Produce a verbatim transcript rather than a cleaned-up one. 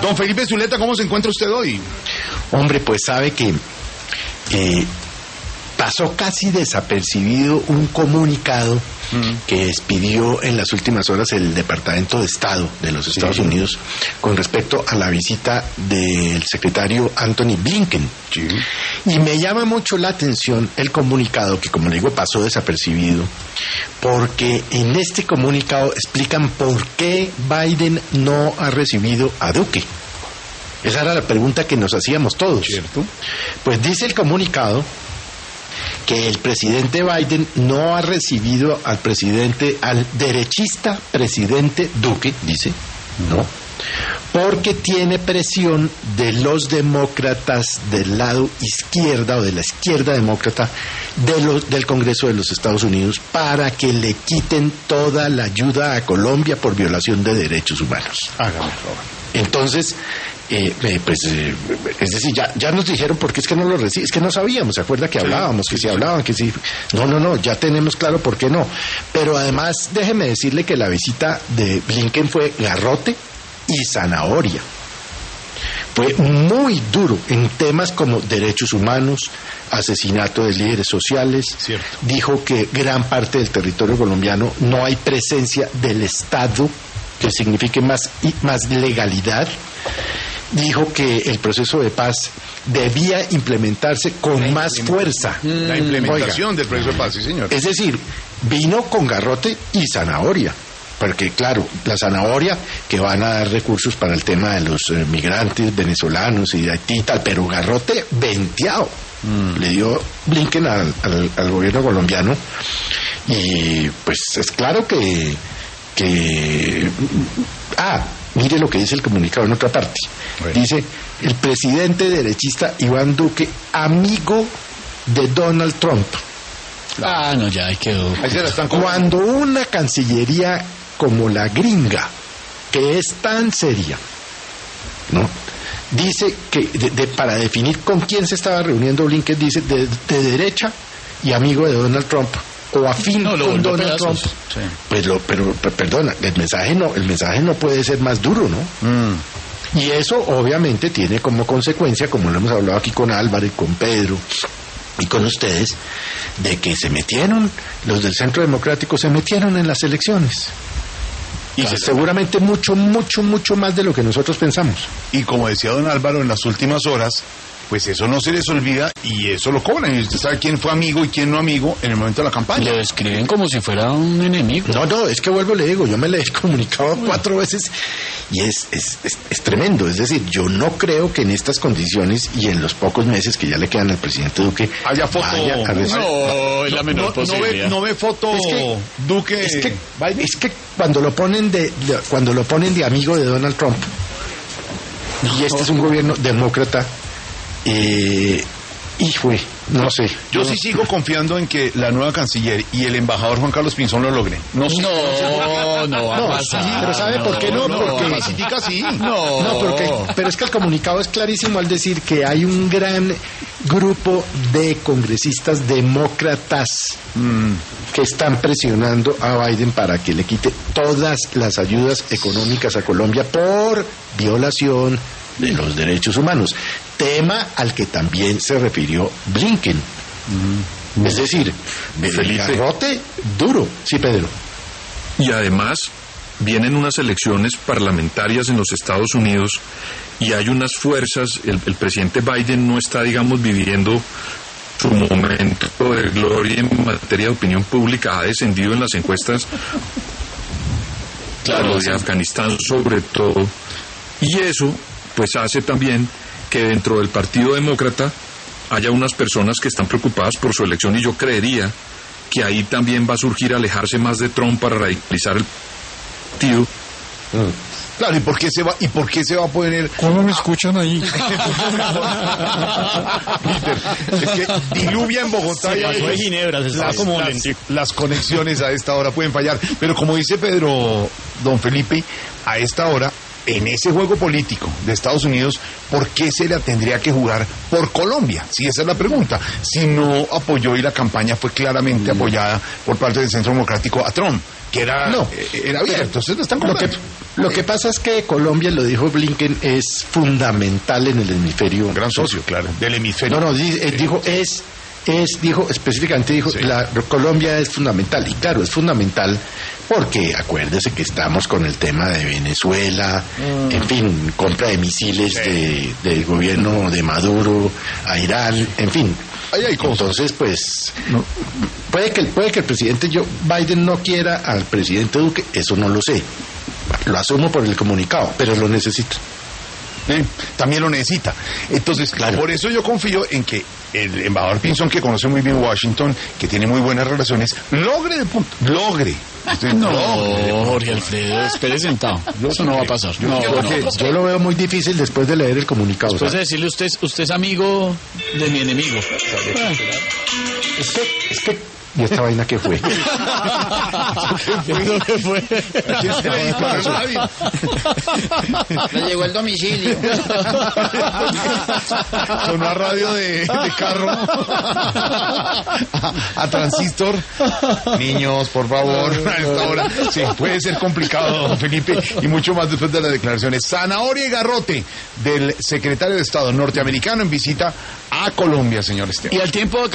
Don Felipe Zuleta, ¿cómo se encuentra usted hoy? Hombre, pues sabe que eh, pasó casi desapercibido un comunicado mm. que expidió en las últimas horas el Departamento de Estado de los Estados sí. Unidos con respecto a la visita del secretario Anthony Blinken. Sí. Y me llama mucho la atención el comunicado, que como le digo pasó desapercibido, porque en este comunicado explican por qué Biden no ha recibido a Duque. Esa era la pregunta que nos hacíamos todos. ¿Cierto? Pues dice el comunicado que el presidente Biden no ha recibido al presidente, al derechista presidente Duque, dice, no, porque tiene presión de los demócratas del lado izquierda o de la izquierda demócrata de los, del Congreso de los Estados Unidos para que le quiten toda la ayuda a Colombia por violación de derechos humanos. Hágame favor. Entonces, eh, eh, pues, eh, es decir, ya, ya nos dijeron por qué es que no lo reciben, es que no sabíamos, ¿se acuerda que sí, hablábamos, que sí, si sí. hablaban, que sí? No, no, no, ya tenemos claro por qué no. Pero además, déjeme decirle que la visita de Blinken fue garrote y zanahoria. Fue muy duro en temas como derechos humanos, asesinato de líderes sociales. Cierto. Dijo que gran parte del territorio colombiano no hay presencia del Estado que signifique más, más legalidad. Dijo que el proceso de paz debía implementarse con la más fuerza. La implementación Oiga, del proceso de paz, sí, señor. Es decir, vino con garrote y zanahoria. Porque, claro, la zanahoria, que van a dar recursos para el tema de los eh, migrantes venezolanos y de Haití y tal, pero garrote venteado. Mm. Le dio Blinken al, al, al gobierno colombiano. Y, pues, es claro que... que ah, mire lo que dice el comunicado en otra parte. Bueno. Dice, el presidente derechista Iván Duque, amigo de Donald Trump. Ah, no, ya ahí quedó. Ahí se la están Cuando una cancillería como la gringa, que es tan seria, ¿no?, dice que de, de, para definir con quién se estaba reuniendo Blinken, dice de, de derecha y amigo de Donald Trump, o afín no, con Donald pedazos. Trump. Sí. Pues lo, pero, pero perdona, el mensaje no, el mensaje no puede ser más duro, ¿no? Mm. Y eso obviamente tiene como consecuencia, como lo hemos hablado aquí con Álvaro y con Pedro y con ustedes, de que se metieron, los del Centro Democrático se metieron en las elecciones. Y claro, seguramente mucho, mucho, mucho más de lo que nosotros pensamos. Y como decía don Álvaro en las últimas horas, pues eso no se les olvida y eso lo cobran. Y usted sabe quién fue amigo y quién no amigo en el momento de la campaña. Lo describen como si fuera un enemigo. No, no, es que vuelvo y le digo, yo me le he comunicado cuatro veces y es, es, es, es tremendo. Es decir, yo no creo que en estas condiciones y en los pocos meses que ya le quedan al presidente Duque haya foto. Vaya a recibir... No, es la menor no, posibilidad. No ve, no ve foto es que, Duque. Es que, es que cuando lo ponen de, de cuando lo ponen de amigo de Donald Trump, no, y este es un gobierno demócrata. Eh, hijo, no sé. Yo no, sí sigo confiando en que la nueva canciller y el embajador Juan Carlos Pinzón lo logren. No, no, no va a pasar. Sí, pero ¿sabe por qué no? no Porque Pacifica sí. No, no porque, pero es que el comunicado es clarísimo al decir que hay un gran grupo de congresistas demócratas mm. que están presionando a Biden para que le quite todas las ayudas económicas a Colombia por violación de los derechos humanos, tema al que también se refirió Blinken. Mm. Es decir, el garrote duro. Sí, Pedro. Y además vienen unas elecciones parlamentarias en los Estados Unidos y hay unas fuerzas, el, el presidente Biden no está, digamos, viviendo su momento de gloria en materia de opinión pública, ha descendido en las encuestas, claro, de Afganistán sobre todo, y eso pues hace también que dentro del Partido Demócrata haya unas personas que están preocupadas por su elección, y yo creería que ahí también va a surgir alejarse más de Trump para radicalizar el partido. Mm. Claro, ¿y por qué se va, y por qué se va a poner? ¿Cómo me escuchan ahí? Es que diluvia en Bogotá. Sí, pasó de Ginebra, se las, como las, las conexiones a esta hora pueden fallar. Pero como dice Pedro, don Felipe, a esta hora, en ese juego político de Estados Unidos, ¿por qué se la tendría que jugar por Colombia? Si esa es la pregunta. Si no apoyó y la campaña fue claramente mm. apoyada por parte del Centro Democrático a Trump, que era, no, era abierto. Entonces no están lo que, Lo que pasa es que Colombia, lo dijo Blinken, es fundamental en el hemisferio. Gran socio, claro, del hemisferio. No, no, di- eh, dijo es, es, dijo, específicamente dijo, Sí. la Colombia es fundamental. Y claro, es fundamental porque acuérdese que estamos con el tema de Venezuela, en fin, compra de misiles Sí. de, del gobierno de Maduro a Irán, en fin. Ahí hay cosas. Entonces, pues, puede que, puede que el presidente Joe Biden no quiera al presidente Duque, eso no lo sé. Lo asumo por el comunicado, pero lo necesito. ¿eh? También lo necesita. Entonces, Claro. por eso yo confío en que el embajador Pinzón, que conoce muy bien Washington, que tiene muy buenas relaciones, logre de punto, logre. Usted No, logre. Jorge Alfredo, espere sentado. Eso no va a pasar. Yo- No, yo no creo va que- a pasar. Yo lo veo muy difícil después de leer el comunicado. Después de ¿sabe? decirle usted, usted es amigo de mi enemigo. Es que, es que, ¿y esta vaina qué fue? ¿Qué que fue? ¿Quién se le disparó el radio? Le llegó el domicilio. Sonó a radio de, de carro. a, a transistor. Niños, por favor, a esta hora. Sí, puede ser complicado, don Felipe, y mucho más después de las declaraciones. Zanahoria y garrote del secretario de Estado norteamericano en visita a Colombia, señor Esteban. Y al tiempo